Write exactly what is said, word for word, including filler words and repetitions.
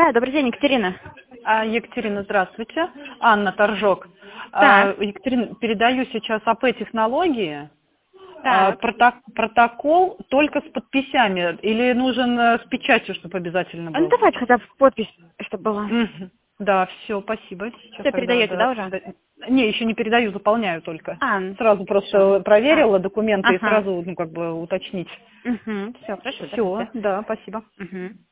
Да, добрый день, Екатерина. А, Екатерина, здравствуйте. Анна Торжок. Так. А, Екатерина, передаю сейчас АП-технологии. А, Так. проток- протокол только с подписями или нужен э, с печатью, чтобы обязательно Ну, был? давайте хотя бы подпись, чтобы была. Мгм. Да, все, спасибо. Сейчас Все тогда, передаете, да, да, уже? да. Не, еще не передаю, заполняю только. А, Сразу всё. просто проверила А, документы и ага. сразу, ну, как бы уточнить. Угу. Все, хорошо, Все, здравствуйте. да, спасибо. Угу.